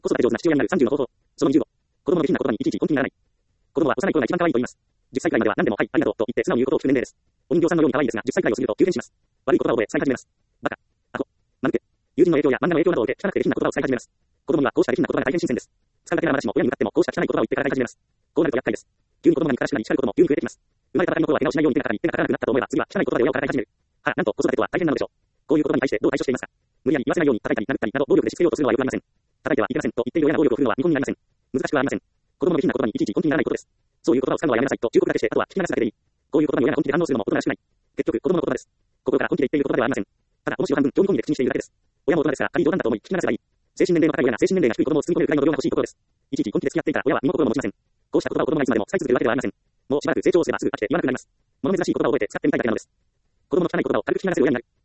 子育て上手な父親になる30の方法。その25。子供の下品な言葉にいちいち根気にならない。子供は幼い頃が一番可愛いと言います。10歳くらいまでは何でもはい、ありがとうと言って素直に言うことを聞く年齢です。お人形さんのように可愛いですが、10歳くらいを過ぎると急変します。悪い言葉を覚え、使い始めます。バカ、アホ、まぬけ。友人の影響や漫画の影響などを受け、汚くて下品な言葉を使い始めます。子供にはこうした下品な言葉が大変新鮮です。使うだけならまだしも親に向かってもこうした汚い言葉を言ってから使い始めます。こうなると厄介です。急に子供が憎たらしくなり叱ることも急に増えてきます。生まれたばかりの頃は怪我をしないように手がかかり、手がかからなくなったと思えば次は汚い言葉で親をからかい始める。なんと子育てとは大変なのでしょう。こういう言葉に対してどう対処していますか。無理やり言わせないように叩いたり殴ったりなど暴力でしつけようとするのはよくありません。叩いてはいけませんと言っている親が暴力を振るのは見込みになりません。難しくはありません。子供の下品な言葉にいちいち根気にならないことです。そういう言葉を使うのはやめなさいと忠告だけして、あとは聞き流すだけでいい。こういう言葉に親が本気で反応するのも子供らしくない。結局子供の言葉です。心から本気で言っている言葉ではありません。ただ面白半分興味込みで口にしているだけです。親も大人ですから仮に冗談だと思い聞き流せばいい。精神年齢の高い親が精神年齢が低い子供を包み込めるくらいの量が欲しいところです。いちいち本気で付き合っていたら親は身も心も持ちません。こうした言葉を子供がいつまでも使い続けるわけではありません。もうしばらく成長すればすぐ飽きて言わなくなります。物珍しい言葉を覚えて使ってみたいだけなのです。子供の汚い言葉を軽く聞き流せる親になる。